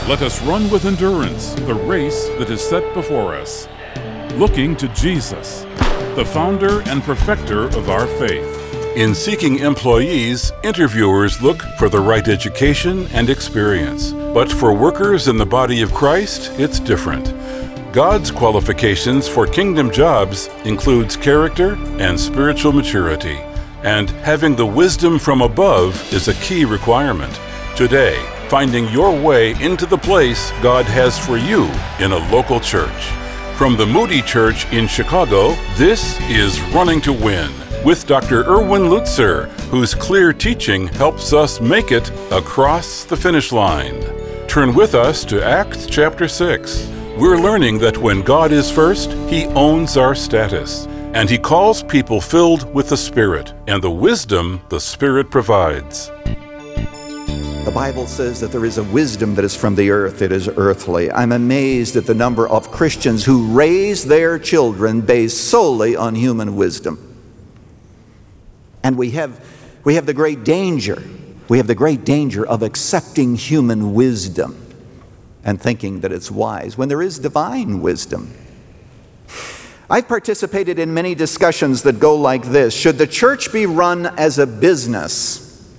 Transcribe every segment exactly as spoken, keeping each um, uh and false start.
Let us run with endurance the race that is set before us, looking to Jesus, the founder and perfecter of our faith. In seeking employees, interviewers look for the right education and experience. But for workers in the body of Christ, it's different. God's qualifications for kingdom jobs includes character and spiritual maturity. And having the wisdom from above is a key requirement. Today, finding your way into the place God has for you in a local church. From the Moody Church in Chicago, this is Running to Win with Doctor Erwin Lutzer, whose clear teaching helps us make it across the finish line. Turn with us to Acts chapter six. We're learning that when God is first, He owns our status, and He calls people filled with the Spirit and the wisdom the Spirit provides. The Bible says that there is a wisdom that is from the earth, it is earthly. I'm amazed at the number of Christians who raise their children based solely on human wisdom. And we have, we have the great danger, we have the great danger of accepting human wisdom and thinking that it's wise, when there is divine wisdom. I've participated in many discussions that go like this: should the church be run as a business?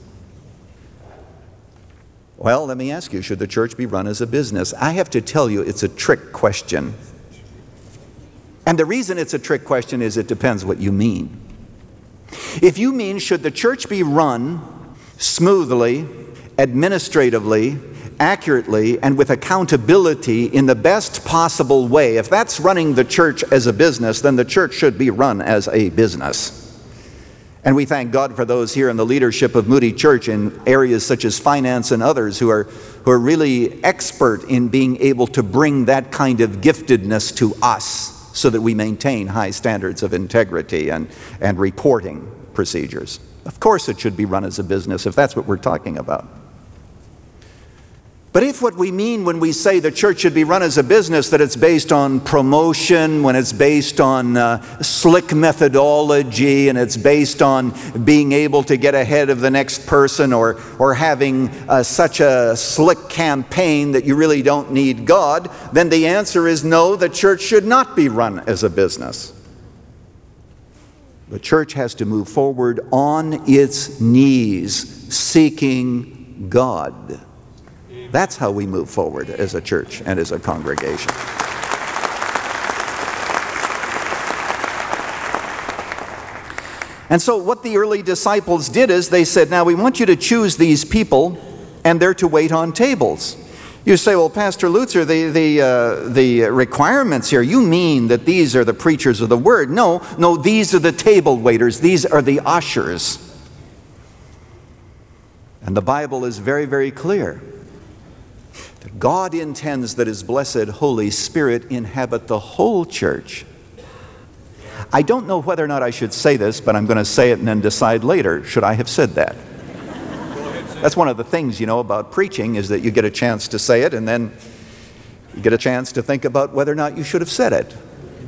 Well, let me ask you, should the church be run as a business? I have to tell you, it's a trick question. And the reason it's a trick question is it depends what you mean. If you mean, should the church be run smoothly, administratively, accurately, and with accountability in the best possible way, if that's running the church as a business, then the church should be run as a business. And we thank God for those here in the leadership of Moody Church in areas such as finance and others who are, who are really expert in being able to bring that kind of giftedness to us so that we maintain high standards of integrity and, and reporting procedures. Of course it should be run as a business if that's what we're talking about. But if what we mean when we say the church should be run as a business, that it's based on promotion, when it's based on uh, slick methodology, and it's based on being able to get ahead of the next person, or, or having uh, such a slick campaign that you really don't need God, then the answer is no, the church should not be run as a business. The church has to move forward on its knees, seeking God. That's how we move forward as a church and as a congregation. And so what the early disciples did is they said, now we want you to choose these people, and they're to wait on tables. You say, well, Pastor Lutzer, the, the, uh, the requirements here, you mean that these are the preachers of the word. No, no, these are the table waiters. These are the ushers. And the Bible is very, very clear. God intends that His blessed Holy Spirit inhabit the whole church. I don't know whether or not I should say this, but I'm going to say it and then decide later, should I have said that? That's one of the things, you know, about preaching, is that you get a chance to say it and then you get a chance to think about whether or not you should have said it.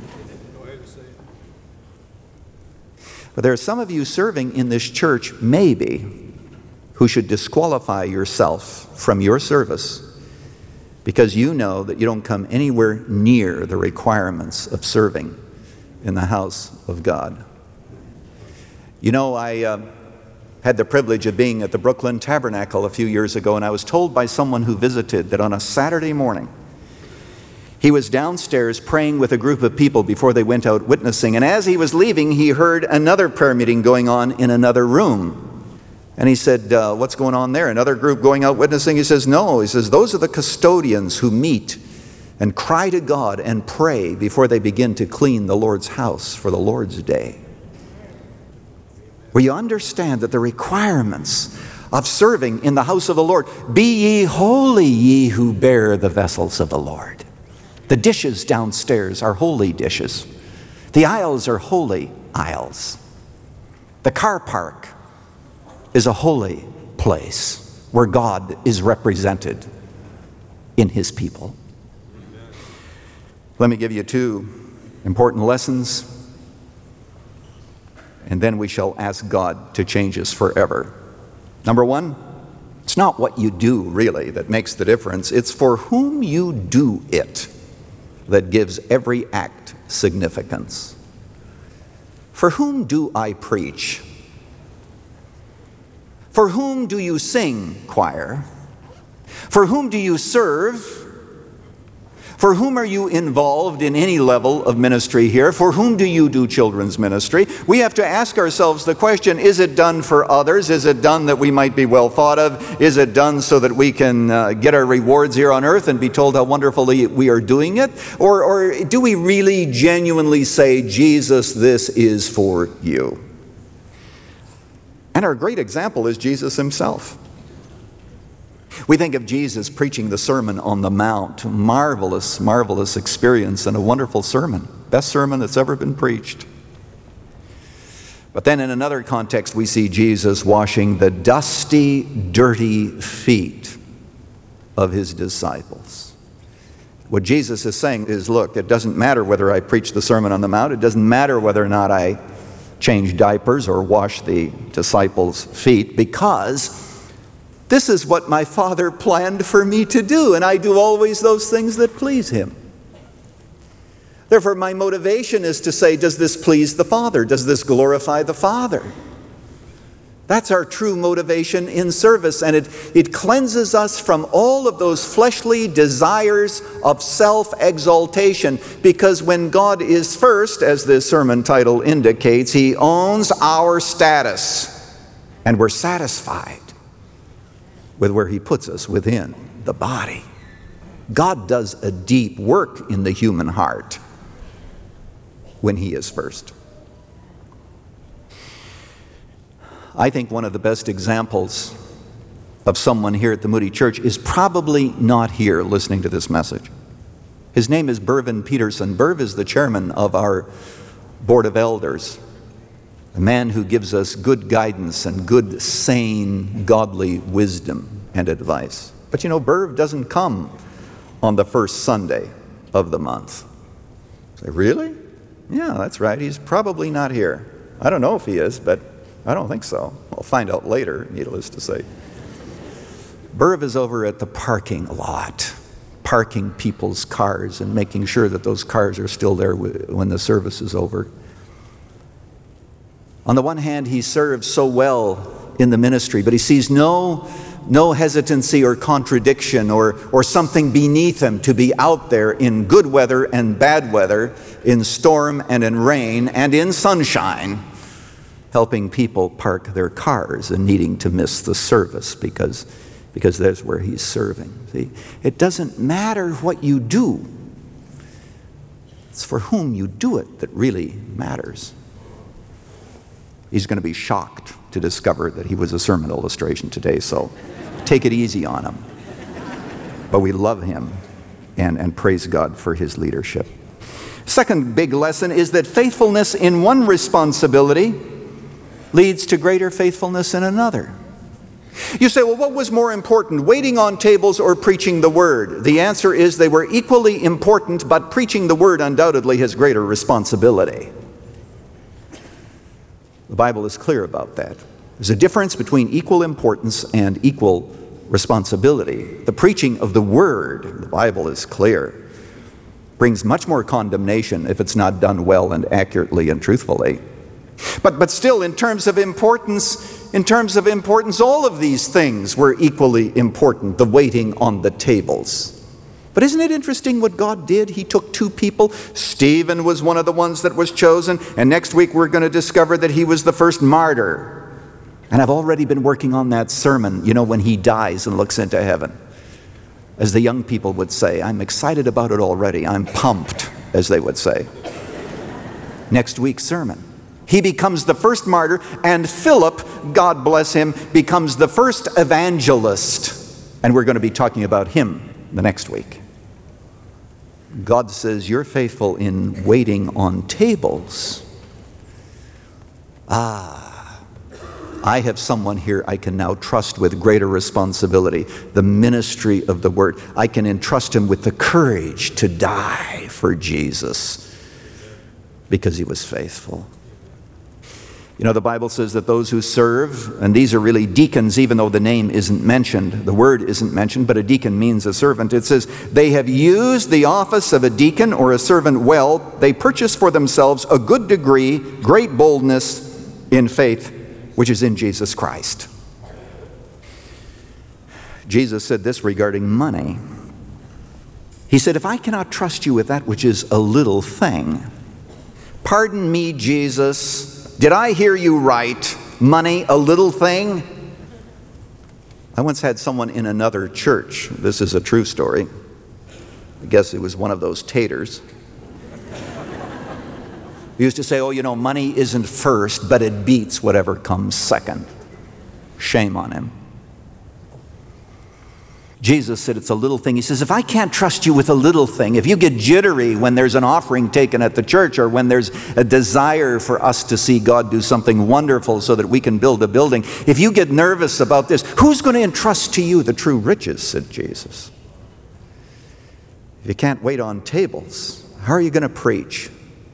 But there are some of you serving in this church, maybe, who should disqualify yourself from your service, because you know that you don't come anywhere near the requirements of serving in the house of God. You know, I uh, had the privilege of being at the Brooklyn Tabernacle a few years ago, and I was told by someone who visited that on a Saturday morning, he was downstairs praying with a group of people before they went out witnessing, and as he was leaving, he heard another prayer meeting going on in another room. And he said, uh, what's going on there? Another group going out witnessing? He says, no. He says, those are the custodians who meet and cry to God and pray before they begin to clean the Lord's house for the Lord's day. Where you understand that the requirements of serving in the house of the Lord, be ye holy, ye who bear the vessels of the Lord. The dishes downstairs are holy dishes. The aisles are holy aisles. The car park is a holy place where God is represented in His people. Let me give you two important lessons, and then we shall ask God to change us forever. Number one, it's It's not what you do, really, that makes the difference. It's for whom you do it that gives every act significance. For whom do I preach? For whom do you sing, choir? For whom do you serve? For whom are you involved in any level of ministry here? For whom do you do children's ministry? We have to ask ourselves the question, is it done for others? Is it done that we might be well thought of? Is it done so that we can uh, get our rewards here on earth and be told how wonderfully we are doing it? Or, or do we really genuinely say, Jesus, this is for you? And our great example is Jesus himself. We think of Jesus preaching the Sermon on the Mount. Marvelous, marvelous experience and a wonderful sermon. Best sermon that's ever been preached. But then in another context, we see Jesus washing the dusty, dirty feet of his disciples. What Jesus is saying is, look, it doesn't matter whether I preach the Sermon on the Mount. It doesn't matter whether or not I change diapers or wash the disciples' feet, because this is what my Father planned for me to do, and I do always those things that please him. Therefore, my motivation is to say, does this please the Father? Does this glorify the Father? That's our true motivation in service, and it, it cleanses us from all of those fleshly desires of self-exaltation, because when God is first, as this sermon title indicates, he owns our status, and we're satisfied with where he puts us within the body. God does a deep work in the human heart when he is first. I think one of the best examples of someone here at the Moody Church is probably not here listening to this message. His name is Bervin Peterson. Berv is the chairman of our Board of Elders, a man who gives us good guidance and good, sane, godly wisdom and advice. But you know, Berv doesn't come on the first Sunday of the month. Say, really? Yeah, that's right. He's probably not here. I don't know if he is, but I don't think so. I'll find out later, needless to say. Berv is over at the parking lot, parking people's cars and making sure that those cars are still there when the service is over. On the one hand, he serves so well in the ministry, but he sees no, no hesitancy or contradiction or, or something beneath him to be out there in good weather and bad weather, in storm and in rain and in sunshine, helping people park their cars and needing to miss the service because, because that's where he's serving. See, it doesn't matter what you do. It's for whom you do it that really matters. He's going to be shocked to discover that he was a sermon illustration today, so take it easy on him. But we love him and, and praise God for his leadership. Second big lesson is that faithfulness in one responsibility leads to greater faithfulness in another. You say, well, what was more important, waiting on tables or preaching the word? The answer is they were equally important, but preaching the word undoubtedly has greater responsibility. The Bible is clear about that. There's a difference between equal importance and equal responsibility. The preaching of the word, the Bible is clear, brings much more condemnation if it's not done well and accurately and truthfully. But, but still, in terms of importance, in terms of importance, all of these things were equally important, the waiting on the tables. But isn't it interesting what God did? He took two people. Stephen was one of the ones that was chosen, and next week we're going to discover that he was the first martyr. And I've already been working on that sermon, you know, when he dies and looks into heaven. As the young people would say, I'm excited about it already. I'm pumped, as they would say. Next week's sermon. He becomes the first martyr, and Philip, God bless him, becomes the first evangelist. And we're going to be talking about him the next week. God says, you're faithful in waiting on tables. Ah, I have someone here I can now trust with greater responsibility, the ministry of the word. I can entrust him with the courage to die for Jesus because he was faithful. You know, the Bible says that those who serve, and these are really deacons, even though the name isn't mentioned, the word isn't mentioned, but a deacon means a servant. It says, they have used the office of a deacon or a servant well. They purchase for themselves a good degree, great boldness in faith, which is in Jesus Christ. Jesus said this regarding money. He said, if I cannot trust you with that which is a little thing, pardon me, Jesus, did I hear you right? Money, a little thing? I once had someone in another church. This is a true story. I guess it was one of those taters. He used to say, oh, you know, money isn't first, but it beats whatever comes second. Shame on him. Jesus said it's a little thing. He says, if I can't trust you with a little thing, if you get jittery when there's an offering taken at the church, or when there's a desire for us to see God do something wonderful so that we can build a building, if you get nervous about this, who's going to entrust to you the true riches, said Jesus. If you can't wait on tables, how are you going to preach?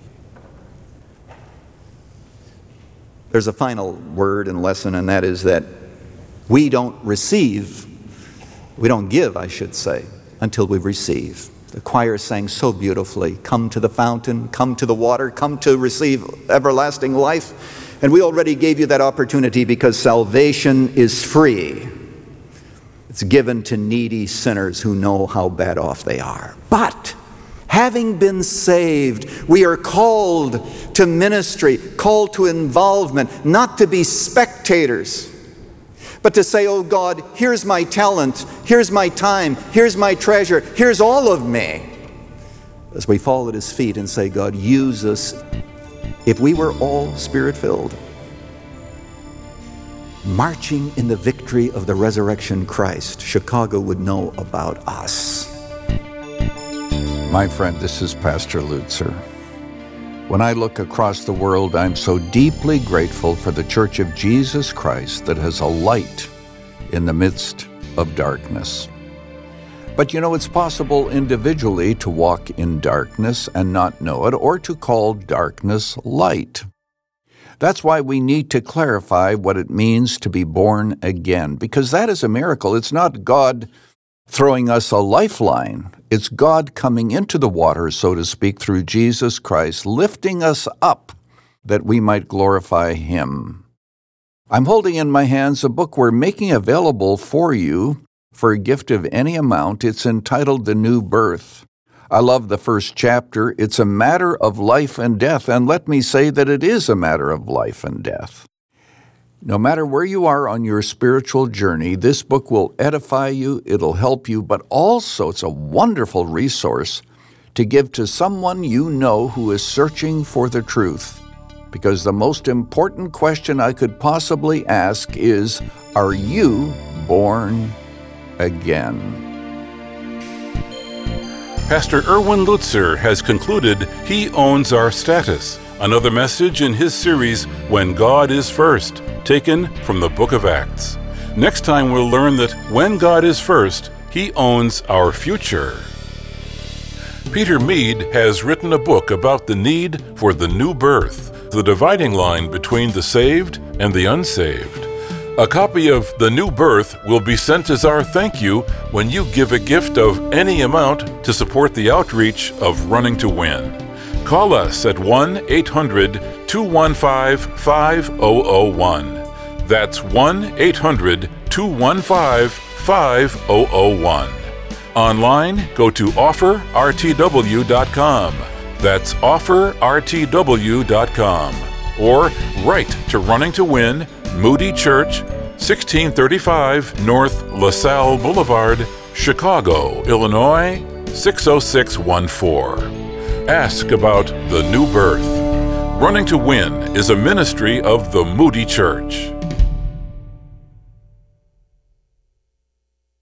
There's a final word and lesson, and that is that we don't receive We don't give, I should say, until we receive. The choir sang so beautifully, come to the fountain, come to the water, come to receive everlasting life. And we already gave you that opportunity because salvation is free. It's given to needy sinners who know how bad off they are. But having been saved, we are called to ministry, called to involvement, not to be spectators, but to say, oh God, here's my talent, here's my time, here's my treasure, here's all of me. As we fall at his feet and say, God, use us. If we were all Spirit-filled, marching in the victory of the resurrection Christ, Chicago would know about us. My friend, this is Pastor Lutzer. When I look across the world, I'm so deeply grateful for the Church of Jesus Christ that has a light in the midst of darkness. But you know, it's possible individually to walk in darkness and not know it, or to call darkness light. That's why we need to clarify what it means to be born again, because that is a miracle. It's not God throwing us a lifeline. It's God coming into the water, so to speak, through Jesus Christ, lifting us up that we might glorify Him. I'm holding in my hands a book we're making available for you for a gift of any amount. It's entitled The New Birth. I love the first chapter. It's a matter of life and death, and let me say that it is a matter of life and death. No matter where you are on your spiritual journey, this book will edify you, it'll help you, but also it's a wonderful resource to give to someone you know who is searching for the truth. Because the most important question I could possibly ask is, are you born again? Pastor Erwin Lutzer has concluded he owns our status. Another message in his series, When God is First, taken from the book of Acts. Next time we'll learn that when God is first, He owns our future. Peter Mead has written a book about the need for the new birth, the dividing line between the saved and the unsaved. A copy of The New Birth will be sent as our thank you when you give a gift of any amount to support the outreach of Running to Win. Call us at one eight hundred two one five five zero zero one. That's one eight hundred two one five five zero zero one. Online, go to offer r t w dot com. That's offer r t w dot com. Or write to Running to Win, Moody Church, sixteen thirty-five North LaSalle Boulevard, Chicago, Illinois, six oh six one four. Ask about the new birth. Running to Win is a ministry of the Moody Church.